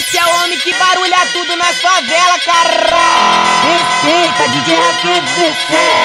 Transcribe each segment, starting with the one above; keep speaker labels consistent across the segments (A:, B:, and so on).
A: Esse é o homem que barulha tudo nas favelas, caralho.
B: Respeita, DJ Rafinha 16.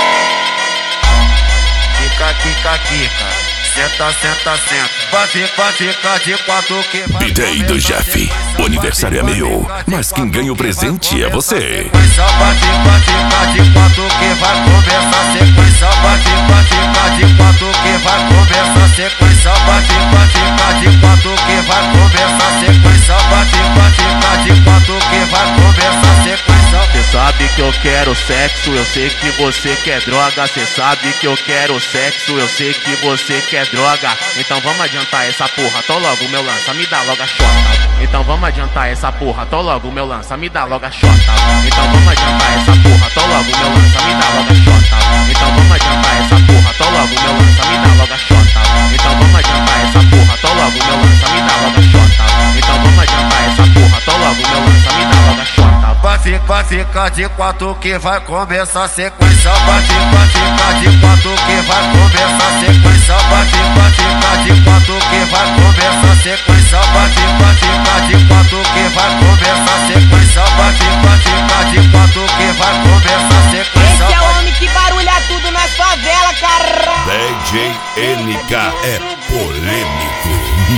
C: Quica. Senta. Vai ficar de quatro que vai.
D: B-Day do Jeff. O aniversário é meu, mas quem ganha o presente é você.
C: Sequência, vai ficar de quatro que vai começar. Sequência, vai ficar de quatro que vai começar. Sequência, vai ficar de quatro que vai começar. Sequência, vai ficar de quatro que vai começar. Sequência. Cê sabe que eu quero sexo, eu sei que você quer droga. Cê sabe que eu quero sexo, eu sei que você quer droga. Então vamos adiantar essa porra, tô logo meu lança, me dá logo a chota. Então vamos adiantar essa porra, tô logo meu lança, me dá logo a chota. Então vamos adiantar essa porra, tô logo meu lança, me dá logo a chota. Então vamos adiantar essa porra, tô logo meu lança, me dá logo a chota. Então vamos adiantar essa porra, tô logo meu lança, me dá logo a chota. Então vamos adiantar essa porra, tô logo meu lança, me dá logo a chota. Vai ficar de quatro que vai começar a sequência. Vai ficar de quatro que vai começar a sequência. Vai ficar de quatro que vai começar a sequência. Vai ficar de quatro que vai começar a sequência. Vai ficar de quatro que vai começar a sequência.
A: Esse é o homem que barulha tudo nas favelas, caralho.
D: DJ NK é polêmico.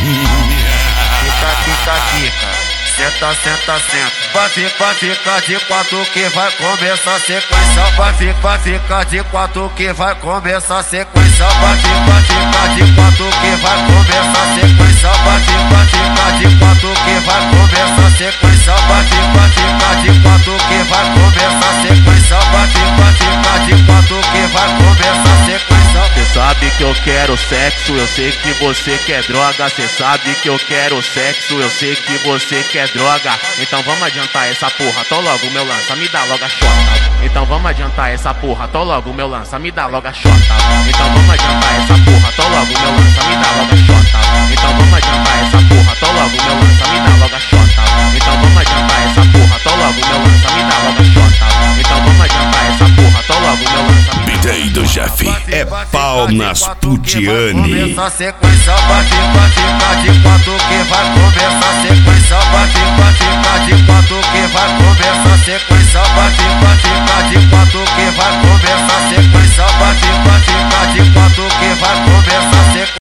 C: Quica. Senta. Vai ficar de quatro que vai começar a sequência. Vai ficar de quatro que vai começar a sequência. Vai ficar de quatro que vai começar a sequência. Vai ficar de quatro que vai começar a sequência. Vai ficar de quatro que vai começar a sequência. Vai ficar de quatro que vai começar a sequência. Cê sabe que eu quero sexo, eu sei que você quer droga. Cê sabe que eu quero sexo, eu sei que você quer droga. Então vamos adiantar essa porra, tô logo meu lança, me dá logo a chota. Então vamos adiantar essa porra, tô logo meu lança, me dá logo a chota. Então vamos adiantar essa porra, tô logo meu lança, me dá logo a chota. Então vamos adiantar essa porra, tô logo meu lança, me dá logo a chota. Então vamos adiantar essa porra, tô logo meu lança, me dá logo a chota. Então vamos adiantar essa porra, tô logo meu lança.
D: B-Day do Jeff é pau nas putiane.
C: Sequência, vai ficar de quatro que vai começar a sequência. Vai